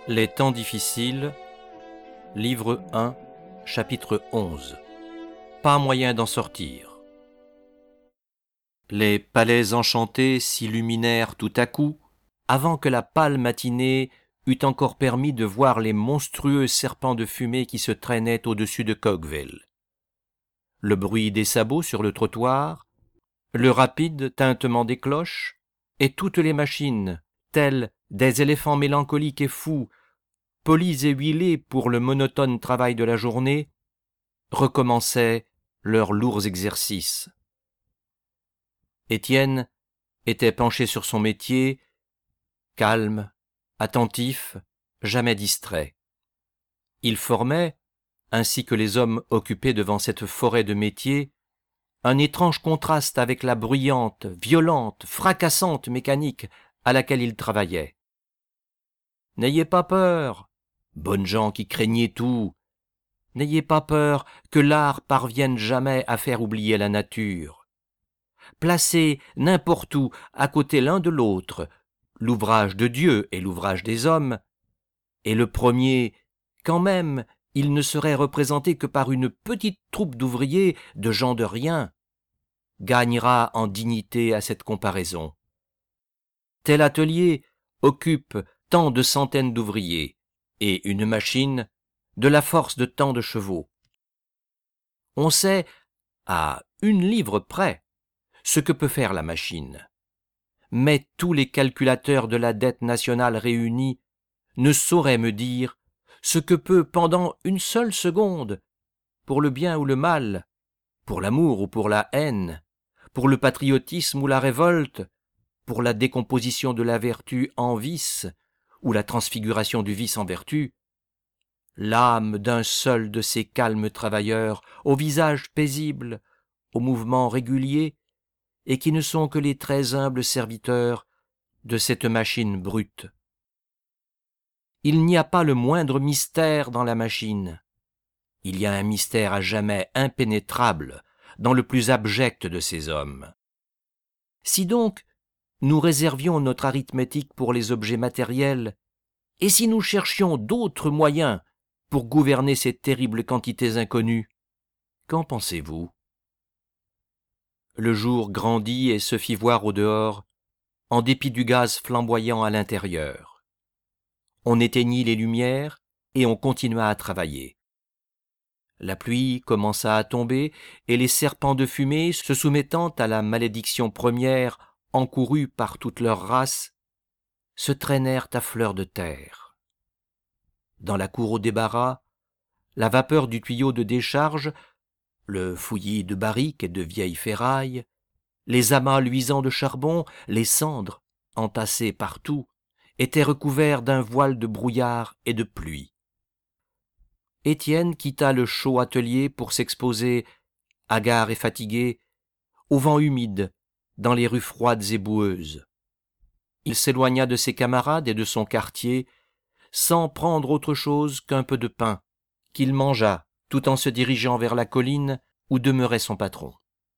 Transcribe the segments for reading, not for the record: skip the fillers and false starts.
Les temps difficiles, livre 1, chapitre 11. Pas moyen d'en sortir. Les palais enchantés s'illuminèrent tout à coup, avant que la pâle matinée eût encore permis de voir les monstrueux serpents de fumée qui se traînaient au-dessus de Cogville. Le bruit des sabots sur le trottoir, le rapide tintement des cloches, et toutes les machines, telles des éléphants mélancoliques et fous, polis et huilés pour le monotone travail de la journée, recommençaient leurs lourds exercices. Étienne était penché sur son métier, calme, attentif, jamais distrait. Il formait, ainsi que les hommes occupés devant cette forêt de métiers, un étrange contraste avec la bruyante, violente, fracassante mécanique à laquelle il travaillait. « N'ayez pas peur, bonnes gens qui craignez tout, n'ayez pas peur que l'art parvienne jamais à faire oublier la nature. Placez n'importe où, à côté l'un de l'autre, l'ouvrage de Dieu et l'ouvrage des hommes, et le premier, quand même, il ne serait représenté que par une petite troupe d'ouvriers, de gens de rien, gagnera en dignité à cette comparaison. Tel atelier occupe tant de centaines d'ouvriers, et une machine de la force de tant de chevaux. On sait, à 1 livre près, ce que peut faire la machine. Mais tous les calculateurs de la dette nationale réunis ne sauraient me dire ce que peut pendant une seule seconde, pour le bien ou le mal, pour l'amour ou pour la haine, pour le patriotisme ou la révolte, pour la décomposition de la vertu en vice ou la transfiguration du vice en vertu, l'âme d'un seul de ces calmes travailleurs, au visage paisible, aux mouvements réguliers, et qui ne sont que les très humbles serviteurs de cette machine brute. Il n'y a pas le moindre mystère dans la machine. Il y a un mystère à jamais impénétrable dans le plus abject de ces hommes. Si donc nous réservions notre arithmétique pour les objets matériels, et si nous cherchions d'autres moyens pour gouverner ces terribles quantités inconnues, qu'en pensez-vous ? Le jour grandit et se fit voir au dehors, en dépit du gaz flamboyant à l'intérieur. On éteignit les lumières et on continua à travailler. La pluie commença à tomber et les serpents de fumée, se soumettant à la malédiction première encourue par toute leur race, se traînèrent à fleur de terre. Dans la cour au débarras, la vapeur du tuyau de décharge, le fouillis de barriques et de vieilles ferrailles, les amas luisants de charbon, les cendres, entassées partout, étaient recouverts d'un voile de brouillard et de pluie. Étienne quitta le chaud atelier pour s'exposer, hagard et fatigué, au vent humide, dans les rues froides et boueuses. Il s'éloigna de ses camarades et de son quartier, sans prendre autre chose qu'un peu de pain, qu'il mangea tout en se dirigeant vers la colline où demeurait son patron.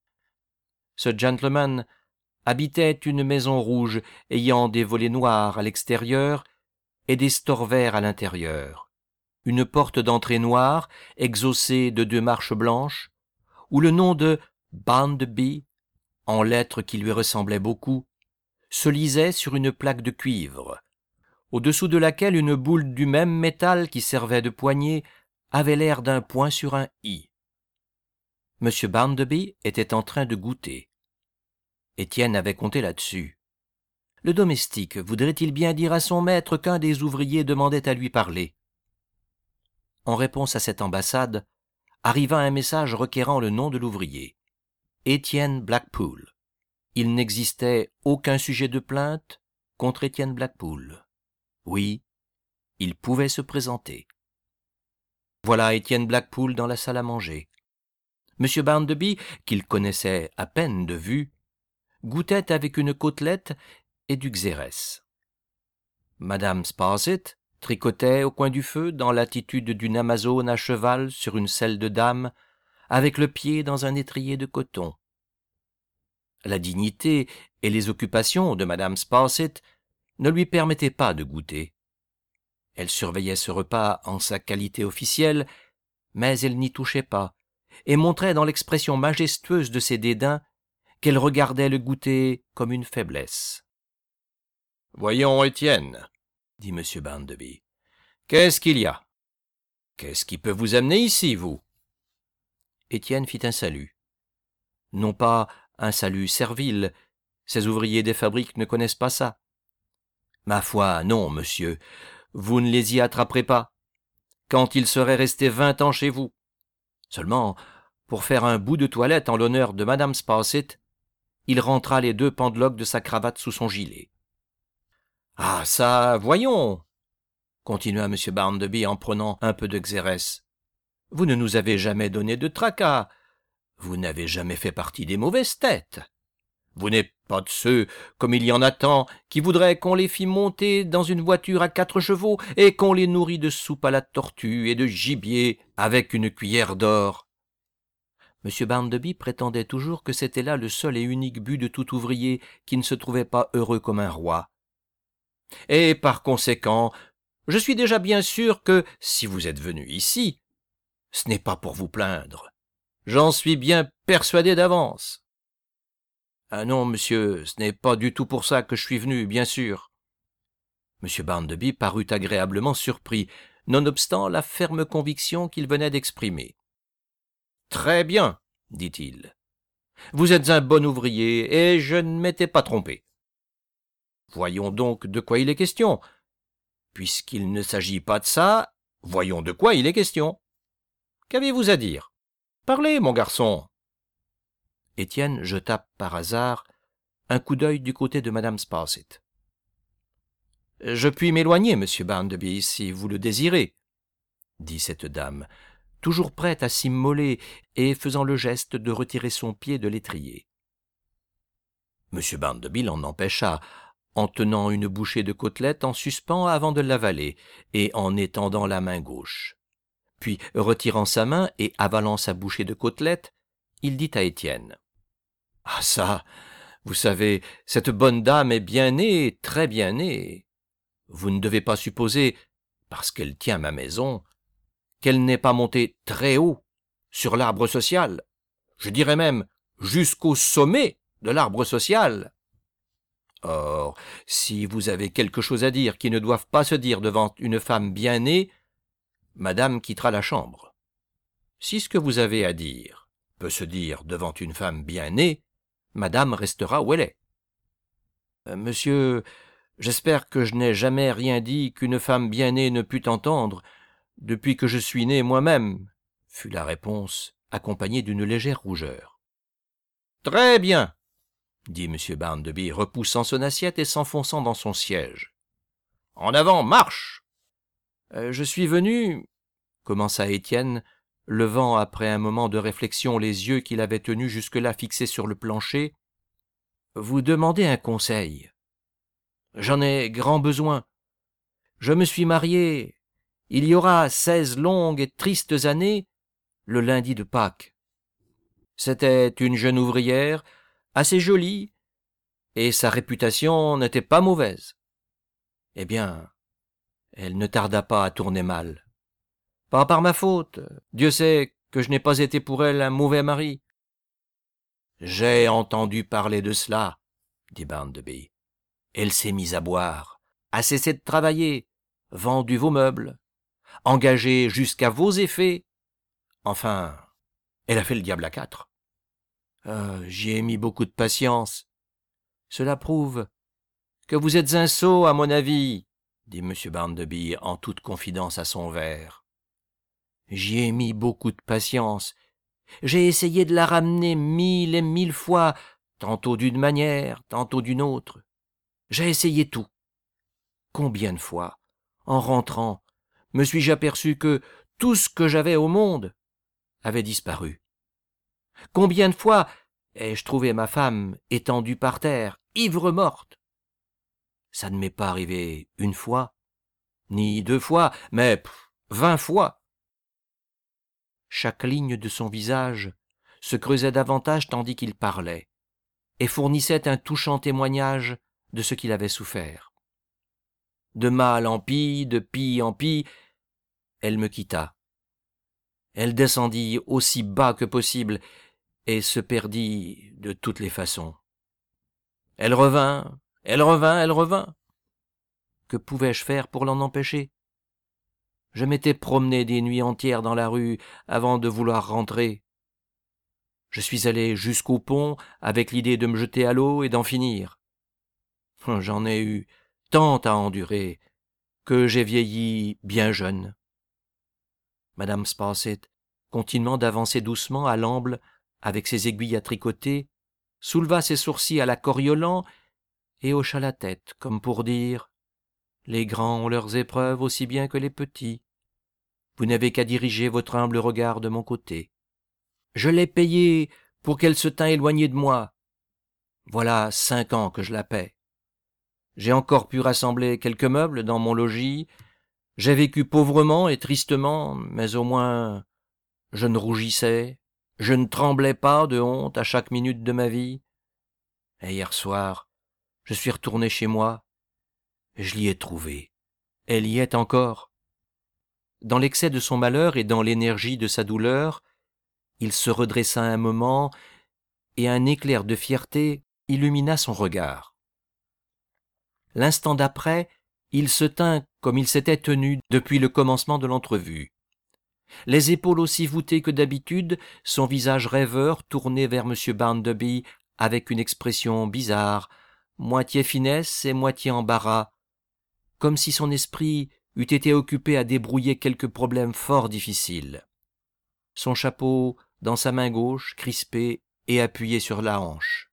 Ce gentleman habitait une maison rouge ayant des volets noirs à l'extérieur et des stores verts à l'intérieur, une porte d'entrée noire exhaussée de 2 marches blanches, où le nom de Bounderby, en lettres qui lui ressemblaient beaucoup, se lisait sur une plaque de cuivre, au-dessous de laquelle une boule du même métal qui servait de poignée avait l'air d'un point sur un i. M. Bounderby était en train de goûter. Étienne avait compté là-dessus. Le domestique voudrait-il bien dire à son maître qu'un des ouvriers demandait à lui parler ? En réponse à cette ambassade, arriva un message requérant le nom de l'ouvrier. Étienne Blackpool. Il n'existait aucun sujet de plainte contre Étienne Blackpool. Oui, il pouvait se présenter. Voilà Étienne Blackpool dans la salle à manger. M. Bounderby, qu'il connaissait à peine de vue, goûtait avec une côtelette et du xérès. Madame Sparsit tricotait au coin du feu dans l'attitude d'une amazone à cheval sur une selle de dame, avec le pied dans un étrier de coton. La dignité et les occupations de Madame Sparsit ne lui permettaient pas de goûter. Elle surveillait ce repas en sa qualité officielle, mais elle n'y touchait pas, et montrait dans l'expression majestueuse de ses dédains qu'elle regardait le goûter comme une faiblesse. « Voyons, Étienne, dit M. Barnaby, qu'est-ce qu'il y a? Qu'est-ce qui peut vous amener ici, vous ?» Étienne fit un salut. Non pas un salut servile, ces ouvriers des fabriques ne connaissent pas ça. Ma foi, non, monsieur, vous ne les y attraperez pas, quand ils seraient restés 20 ans chez vous. Seulement, pour faire un bout de toilette en l'honneur de Madame Sparsit, il rentra les 2 pendeloques de sa cravate sous son gilet. « Ah, ça, voyons, continua M. Barnaby en prenant un peu de xérès. Vous ne nous avez jamais donné de tracas. Vous n'avez jamais fait partie des mauvaises têtes. Vous n'êtes pas de ceux, comme il y en a tant, qui voudraient qu'on les fît monter dans une voiture à 4 chevaux et qu'on les nourrit de soupe à la tortue et de gibier avec une cuillère d'or. M. Barnaby prétendait toujours que c'était là le seul et unique but de tout ouvrier qui ne se trouvait pas heureux comme un roi. Et par conséquent, je suis déjà bien sûr que, si vous êtes venu ici, ce n'est pas pour vous plaindre. J'en suis bien persuadé d'avance. Ah non, monsieur, ce n'est pas du tout pour ça que je suis venu, bien sûr. M. Barnaby parut agréablement surpris, nonobstant la ferme conviction qu'il venait d'exprimer. « Très bien, dit-il. Vous êtes un bon ouvrier, et je ne m'étais pas trompé. Voyons donc de quoi il est question. Puisqu'il ne s'agit pas de ça, voyons de quoi il est question. Qu'avez-vous à dire? Parlez, mon garçon. » Étienne jeta par hasard un coup d'œil du côté de Madame Sparsit. « Je puis m'éloigner, monsieur Barnaby, si vous le désirez, » dit cette dame, toujours prête à s'immoler et faisant le geste de retirer son pied de l'étrier. M. Barnaby l'en empêcha, en tenant une bouchée de côtelette en suspens avant de l'avaler, et en étendant la main gauche. Puis, retirant sa main et avalant sa bouchée de côtelette, il dit à Étienne. « Ah ça, vous savez, cette bonne dame est bien née, très bien née. Vous ne devez pas supposer, parce qu'elle tient ma maison, qu'elle n'est pas montée très haut, sur l'arbre social, je dirais même jusqu'au sommet de l'arbre social. Or, si vous avez quelque chose à dire qui ne doive pas se dire devant une femme bien née, madame quittera la chambre. Si ce que vous avez à dire peut se dire devant une femme bien née, madame restera où elle est. Monsieur, j'espère que je n'ai jamais rien dit qu'une femme bien née ne pût entendre, depuis que je suis né moi-même, fut la réponse, accompagnée d'une légère rougeur. Très bien, dit M. Barnaby, repoussant son assiette et s'enfonçant dans son siège. En avant, marche. Je suis venu, commença Étienne, levant après un moment de réflexion les yeux qu'il avait tenus jusque-là fixés sur le plancher, vous demander un conseil. J'en ai grand besoin. Je me suis marié, il y aura 16 longues et tristes années, le lundi de Pâques. C'était une jeune ouvrière, assez jolie, et sa réputation n'était pas mauvaise. Eh bien, elle ne tarda pas à tourner mal. Pas par ma faute, Dieu sait que je n'ai pas été pour elle un mauvais mari. J'ai entendu parler de cela, dit Barnaby. Elle s'est mise à boire, a cessé de travailler, vendu vos meubles, engagé jusqu'à vos effets. Enfin, elle a fait le diable à 4. J'y ai mis beaucoup de patience. Cela prouve que vous êtes un sot, à mon avis, dit M. Barnaby en toute confidence à son verre. J'y ai mis beaucoup de patience. J'ai essayé de la ramener 1000 et 1000 fois, tantôt d'une manière, tantôt d'une autre. J'ai essayé tout. Combien de fois, en rentrant, me suis-je aperçu que tout ce que j'avais au monde avait disparu? Combien de fois ai-je trouvé ma femme étendue par terre, ivre-morte? Ça ne m'est pas arrivé une fois, ni 2 fois, mais 20 fois. Chaque ligne de son visage se creusait davantage tandis qu'il parlait, et fournissait un touchant témoignage de ce qu'il avait souffert. De mal en pis, de pis en pis, elle me quitta. Elle descendit aussi bas que possible et se perdit de toutes les façons. Elle revint, elle revint, elle revint. Que pouvais-je faire pour l'en empêcher? Je m'étais promené des nuits entières dans la rue avant de vouloir rentrer. Je suis allé jusqu'au pont avec l'idée de me jeter à l'eau et d'en finir. J'en ai eu tant à endurer que j'ai vieilli bien jeune. Madame Sparsit, continuant d'avancer doucement à l'amble avec ses aiguilles à tricoter, souleva ses sourcils à la Coriolan et hocha la tête, comme pour dire « Les grands ont leurs épreuves aussi bien que les petits. Vous n'avez qu'à diriger votre humble regard de mon côté. Je l'ai payée pour qu'elle se tînt éloignée de moi. Voilà 5 ans que je la paie. J'ai encore pu rassembler quelques meubles dans mon logis. J'ai vécu pauvrement et tristement, mais au moins je ne rougissais, je ne tremblais pas de honte à chaque minute de ma vie. Et hier soir, je suis retourné chez moi, et je l'y ai trouvée. Elle y est encore. Dans l'excès de son malheur et dans l'énergie de sa douleur, il se redressa un moment, et un éclair de fierté illumina son regard. L'instant d'après, il se tint comme il s'était tenu depuis le commencement de l'entrevue. Les épaules aussi voûtées que d'habitude, son visage rêveur tourné vers M. Barnaby avec une expression bizarre, moitié finesse et moitié embarras, comme si son esprit eût été occupé à débrouiller quelque problème fort difficile. Son chapeau dans sa main gauche, crispé et appuyé sur la hanche.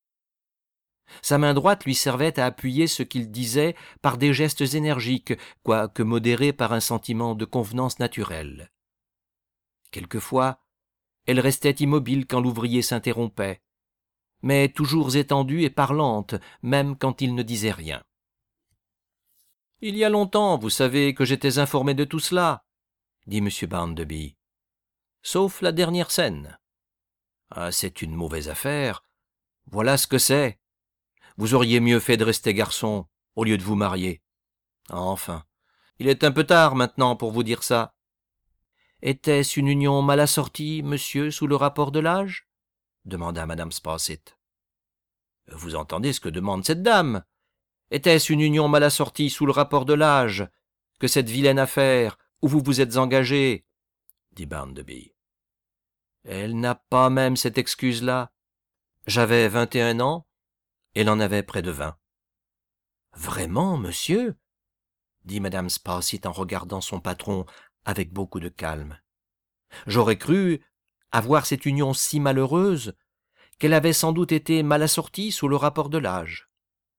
Sa main droite lui servait à appuyer ce qu'il disait par des gestes énergiques, quoique modérés par un sentiment de convenance naturelle. Quelquefois, elle restait immobile quand l'ouvrier s'interrompait, mais toujours étendue et parlante, même quand il ne disait rien. « Il y a longtemps, vous savez, que j'étais informé de tout cela, » dit M. Barnaby. « Sauf la dernière scène. Ah, c'est une mauvaise affaire. Voilà ce que c'est. Vous auriez mieux fait de rester garçon, au lieu de vous marier. Enfin, il est un peu tard maintenant pour vous dire ça. Était-ce une union mal assortie, monsieur, sous le rapport de l'âge? Demanda Madame Sparsit. Vous entendez ce que demande cette dame? Était-ce une union mal assortie sous le rapport de l'âge que cette vilaine affaire où vous vous êtes engagé? Dit Barnaby. Elle n'a pas même cette excuse-là. J'avais 21 ans, elle en avait près de 20. Vraiment, monsieur? Dit Madame Sparsit en regardant son patron avec beaucoup de calme. J'aurais cru, à voir cette union si malheureuse, qu'elle avait sans doute été mal assortie sous le rapport de l'âge.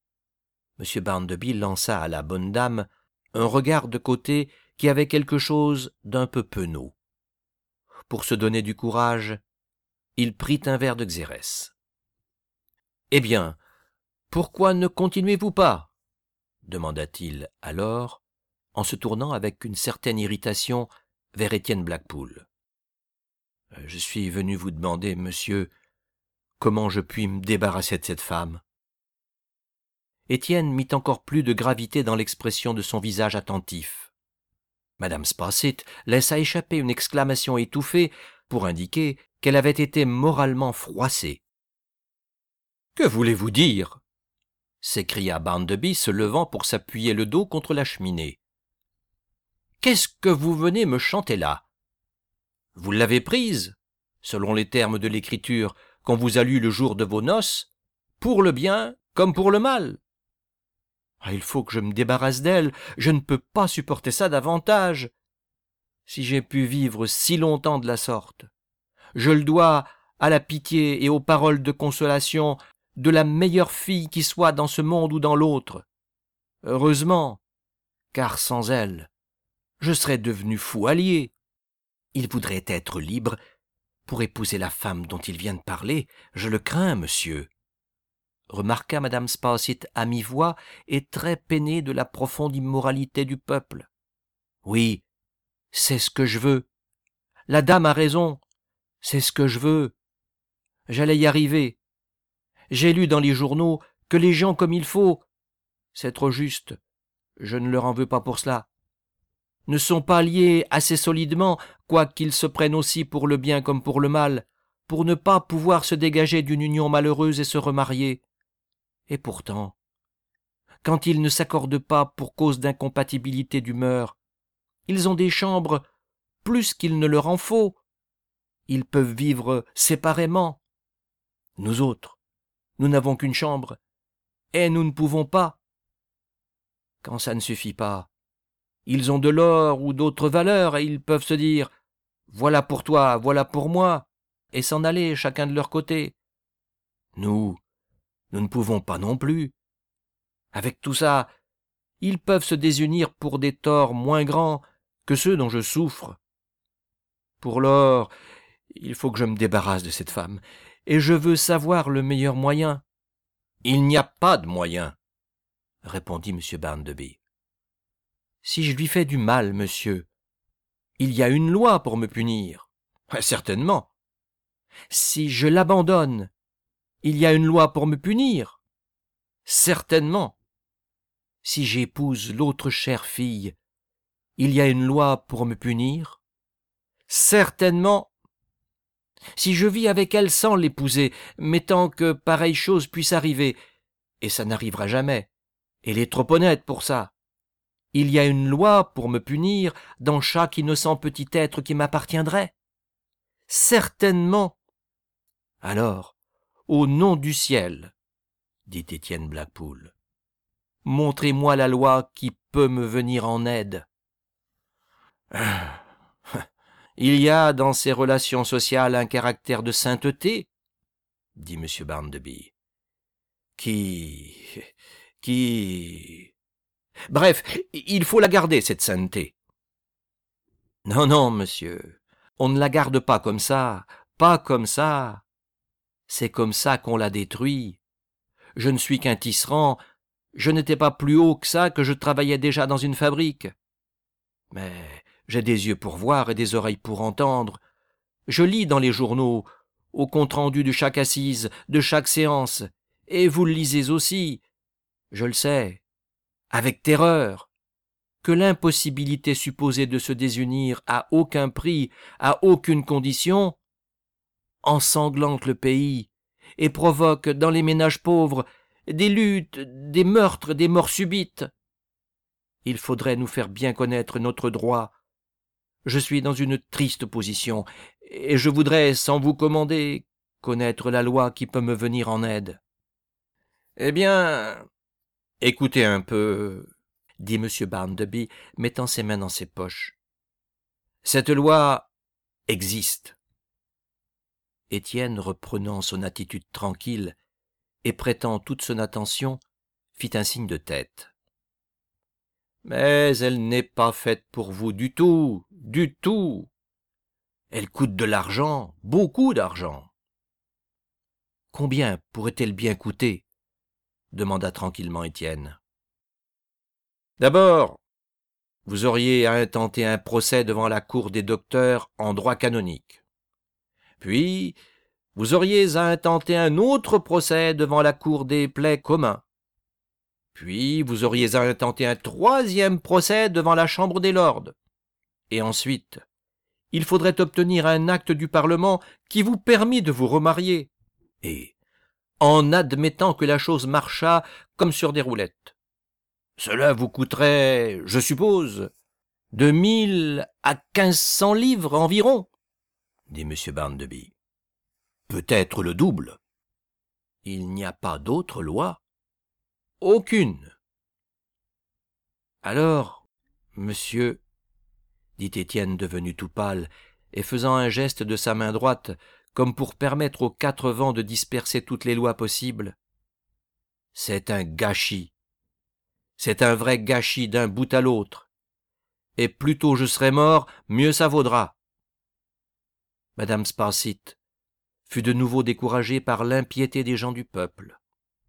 M. Barnaby lança à la bonne dame un regard de côté qui avait quelque chose d'un peu penaud. Pour se donner du courage, il prit un verre de xérès. « Eh bien, pourquoi ne continuez-vous pas ?» demanda-t-il alors, en se tournant avec une certaine irritation vers Étienne Blackpool. « Je suis venu vous demander, monsieur, comment je puis me débarrasser de cette femme. » Étienne mit encore plus de gravité dans l'expression de son visage attentif. Madame Sparsit laissa échapper une exclamation étouffée pour indiquer qu'elle avait été moralement froissée. « Que voulez-vous dire ?» s'écria Barnaby se levant pour s'appuyer le dos contre la cheminée. « Qu'est-ce que vous venez me chanter là? Vous l'avez prise, selon les termes de l'écriture qu'on vous a lue le jour de vos noces, pour le bien comme pour le mal. Ah, il faut que je me débarrasse d'elle, je ne peux pas supporter ça davantage. Si j'ai pu vivre si longtemps de la sorte, je le dois à la pitié et aux paroles de consolation de la meilleure fille qui soit dans ce monde ou dans l'autre. Heureusement, car sans elle, je serais devenu fou allié. Il voudrait être libre pour épouser la femme dont il vient de parler, je le crains, monsieur. » remarqua Madame Sparsit à mi-voix et très peinée de la profonde immoralité du peuple. « Oui, c'est ce que je veux. La dame a raison, c'est ce que je veux. J'allais y arriver. J'ai lu dans les journaux que les gens comme il faut, c'est trop juste, je ne leur en veux pas pour cela, ne sont pas liés assez solidement, quoiqu'ils se prennent aussi pour le bien comme pour le mal, pour ne pas pouvoir se dégager d'une union malheureuse et se remarier. Et pourtant, quand ils ne s'accordent pas pour cause d'incompatibilité d'humeur, ils ont des chambres plus qu'il ne leur en faut. Ils peuvent vivre séparément. Nous autres, nous n'avons qu'une chambre, et nous ne pouvons pas. Quand ça ne suffit pas, ils ont de l'or ou d'autres valeurs, et ils peuvent se dire « Voilà pour toi, voilà pour moi », et s'en aller chacun de leur côté. Nous ne pouvons pas non plus. Avec tout ça, ils peuvent se désunir pour des torts moins grands que ceux dont je souffre. Pour lors, il faut que je me débarrasse de cette femme, et je veux savoir le meilleur moyen. « Il n'y a pas de moyen, » répondit M. Barnaby. « Si je lui fais du mal, monsieur, il y a une loi pour me punir. »« Certainement. »« Si je l'abandonne, il y a une loi pour me punir. »« Certainement. »« Si j'épouse l'autre chère fille, il y a une loi pour me punir. »« Certainement. » Si je vis avec elle sans l'épouser, mettant que pareille chose puisse arriver, et ça n'arrivera jamais, elle est trop honnête pour ça, il y a une loi pour me punir dans chaque innocent petit être qui m'appartiendrait. Certainement. Alors, au nom du ciel, dit Étienne Blackpool, montrez-moi la loi qui peut me venir en aide. Il y a dans ces relations sociales un caractère de sainteté, dit M. Barnaby, qui... Bref, il faut la garder, cette sainteté. Non, non, monsieur, on ne la garde pas comme ça, pas comme ça. C'est comme ça qu'on la détruit. Je ne suis qu'un tisserand, je n'étais pas plus haut que ça que je travaillais déjà dans une fabrique. Mais j'ai des yeux pour voir et des oreilles pour entendre. Je lis dans les journaux, au compte-rendu de chaque assise, de chaque séance, et vous le lisez aussi, je le sais, avec terreur, que l'impossibilité supposée de se désunir à aucun prix, à aucune condition, ensanglante le pays et provoque dans les ménages pauvres des luttes, des meurtres, des morts subites. Il faudrait nous faire bien connaître notre droit. Je suis dans une triste position, et je voudrais, sans vous commander, connaître la loi qui peut me venir en aide. Eh bien, écoutez un peu, dit M. Barnaby, mettant ses mains dans ses poches. Cette loi existe. Étienne, reprenant son attitude tranquille et prêtant toute son attention, fit un signe de tête. Mais elle n'est pas faite pour vous du tout, du tout. Elle coûte de l'argent, beaucoup d'argent. Combien pourrait-elle bien coûter? Demanda tranquillement Étienne. D'abord, vous auriez à intenter un procès devant la cour des docteurs en droit canonique. Puis, vous auriez à intenter un autre procès devant la cour des plaies communs. Puis, vous auriez à intenter un troisième procès devant la Chambre des Lords. Et ensuite, il faudrait obtenir un acte du Parlement qui vous permit de vous remarier. Et, en admettant que la chose marchât comme sur des roulettes, cela vous coûterait, je suppose, de 1000 à 1500 livres environ, dit M. Barnaby. Peut-être le double. Il n'y a pas d'autre loi. Aucune. Alors, monsieur, dit Étienne devenu tout pâle, et faisant un geste de sa main droite, comme pour permettre aux quatre vents de disperser toutes les lois possibles, c'est un gâchis. C'est un vrai gâchis d'un bout à l'autre. Et plus tôt je serai mort, mieux ça vaudra. Madame Sparsit fut de nouveau découragée par l'impiété des gens du peuple.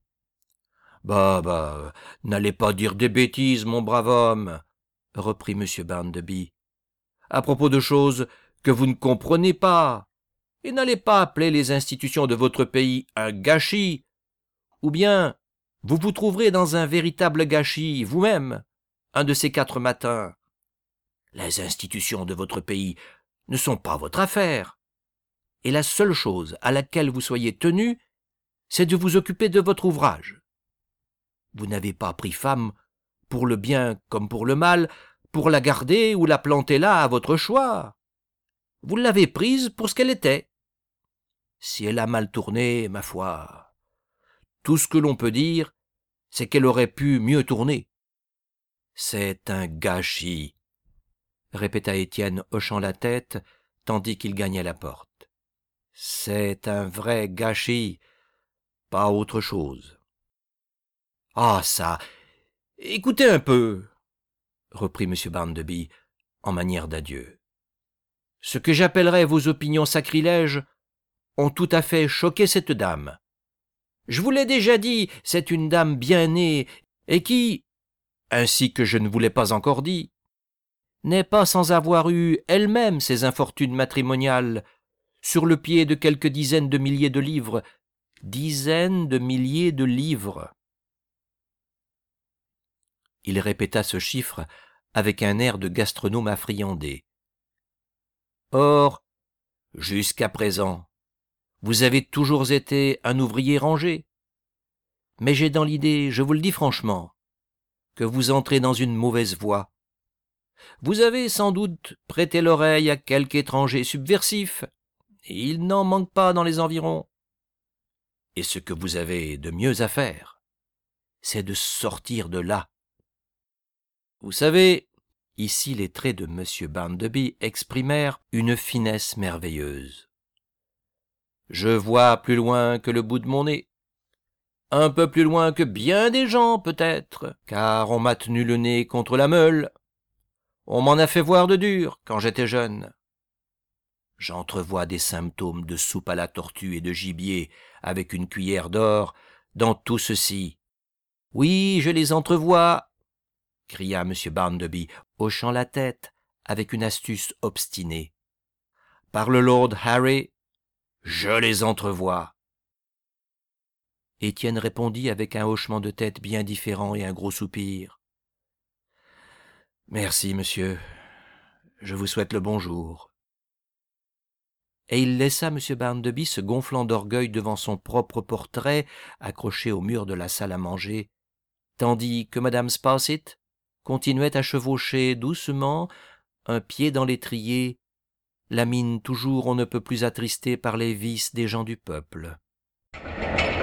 Bah, n'allez pas dire des bêtises, mon brave homme, reprit M. Barnaby, à propos de choses que vous ne comprenez pas, et n'allez pas appeler les institutions de votre pays un gâchis, ou bien vous vous trouverez dans un véritable gâchis vous-même, un de ces 4 matins. Les institutions de votre pays ne sont pas votre affaire, et la seule chose à laquelle vous soyez tenu, c'est de vous occuper de votre ouvrage. Vous n'avez pas pris femme, pour le bien comme pour le mal, pour la garder ou la planter là à votre choix. Vous l'avez prise pour ce qu'elle était. Si elle a mal tourné, ma foi, tout ce que l'on peut dire, c'est qu'elle aurait pu mieux tourner. C'est un gâchis, répéta Étienne hochant la tête, tandis qu'il gagnait la porte. C'est un vrai gâchis, pas autre chose. Ah ça, écoutez un peu, reprit M. Barnaby en manière d'adieu. Ce que j'appellerais vos opinions sacrilèges ont tout à fait choqué cette dame. Je vous l'ai déjà dit, c'est une dame bien née et qui, ainsi que je ne vous l'ai pas encore dit, n'est pas sans avoir eu elle-même ses infortunes matrimoniales sur le pied de quelques dizaines de milliers de livres. Dizaines de milliers de livres. Il répéta ce chiffre avec un air de gastronome affriandé. Or, jusqu'à présent, vous avez toujours été un ouvrier rangé. Mais j'ai dans l'idée, je vous le dis franchement, que vous entrez dans une mauvaise voie. Vous avez sans doute prêté l'oreille à quelque étranger subversif, et il n'en manque pas dans les environs. Et ce que vous avez de mieux à faire, c'est de sortir de là. Vous savez, ici les traits de M. Barnaby exprimèrent une finesse merveilleuse. Je vois plus loin que le bout de mon nez. Un peu plus loin que bien des gens, peut-être, car on m'a tenu le nez contre la meule. On m'en a fait voir de dur quand j'étais jeune. J'entrevois des symptômes de soupe à la tortue et de gibier avec une cuillère d'or dans tout ceci. Oui, je les entrevois, cria M. Barnaby, hochant la tête avec une astuce obstinée. Par le Lord Harry, je les entrevois. Étienne répondit avec un hochement de tête bien différent et un gros soupir. Merci, monsieur. Je vous souhaite le bonjour. Et il laissa M. Barnaby se gonflant d'orgueil devant son propre portrait accroché au mur de la salle à manger, tandis que Mme Sparsit continuait à chevaucher doucement, un pied dans l'étrier, la mine toujours on ne peut plus attristée par les vices des gens du peuple.